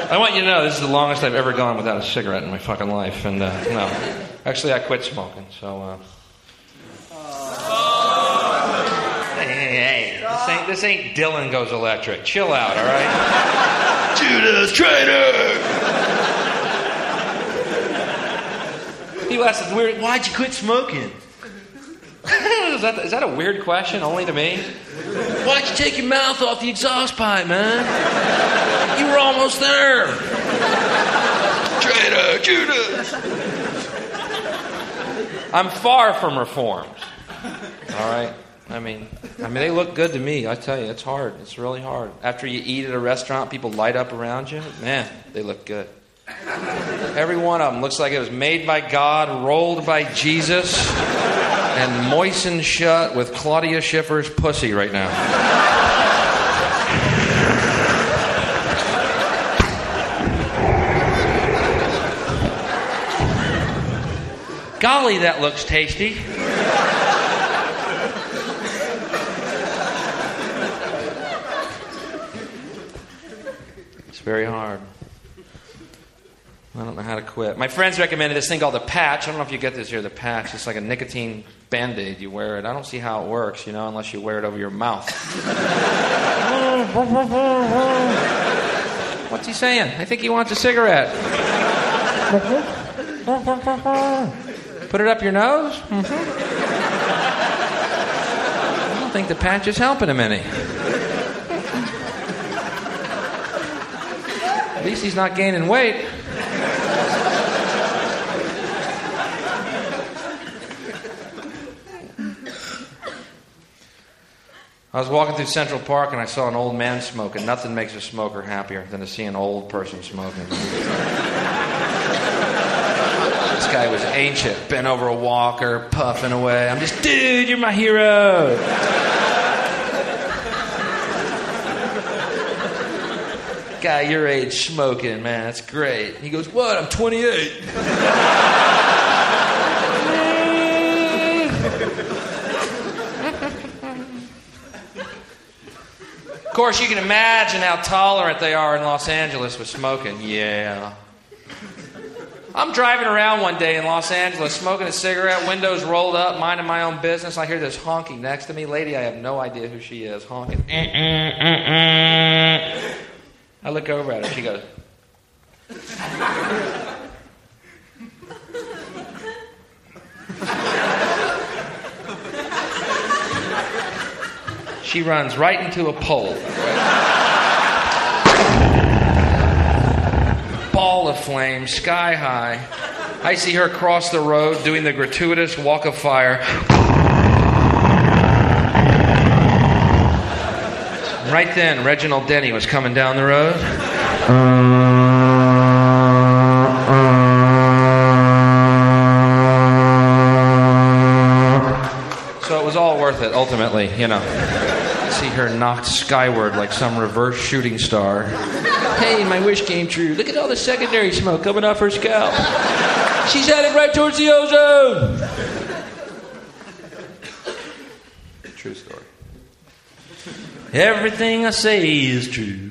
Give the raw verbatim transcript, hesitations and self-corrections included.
I want you to know this is the longest I've ever gone without a cigarette in my fucking life. And, uh, no. Actually, I quit smoking, so, uh... Hey, hey, hey. This ain't, this ain't Dylan Goes Electric. Chill out, all right? Judas traitor! People ask, weird, why'd you quit smoking? is, that, is that a weird question only to me? Why'd you take your mouth off the exhaust pipe, man? You were almost there. Traitor, Judas. I'm far from reformed. All right? I mean, I mean, they look good to me. I tell you, it's hard. It's really hard. After you eat at a restaurant, people light up around you. Man, they look good. Every one of them looks like it was made by God, rolled by Jesus, and moistened shut with Claudia Schiffer's pussy right now. Golly, that looks tasty. It's very hard. I don't know how to quit. My friends recommended this thing called the patch. I don't know if you get this here, the patch. It's like a nicotine Band-Aid. You wear it. I don't see how it works, you know, unless you wear it over your mouth. What's he saying? I think he wants a cigarette. Put it up your nose? Mm-hmm. I don't think the patch is helping him any. At least he's not gaining weight. I was walking through Central Park and I saw an old man smoking. Nothing makes a smoker happier than to see an old person smoking. This guy was ancient, bent over a walker, puffing away. I'm just, dude, you're my hero. Guy your age smoking, man, that's great. He goes, what? I'm twenty-eight. Of course, you can imagine how tolerant they are in Los Angeles with smoking. Yeah. I'm driving around one day in Los Angeles, smoking a cigarette, windows rolled up, minding my own business. I hear this honking next to me. Lady, I have no idea who she is, honking. I look over at her. She goes... She runs right into a pole. Ball of flame, sky high. I see her cross the road doing the gratuitous walk of fire. Right then, Reginald Denny was coming down the road. So it was all worth it, ultimately, you know. See her knocked skyward like some reverse shooting star. Hey, my wish came true. Look at all the secondary smoke coming off her scalp. She's headed right towards the ozone. True story. Everything I say is true.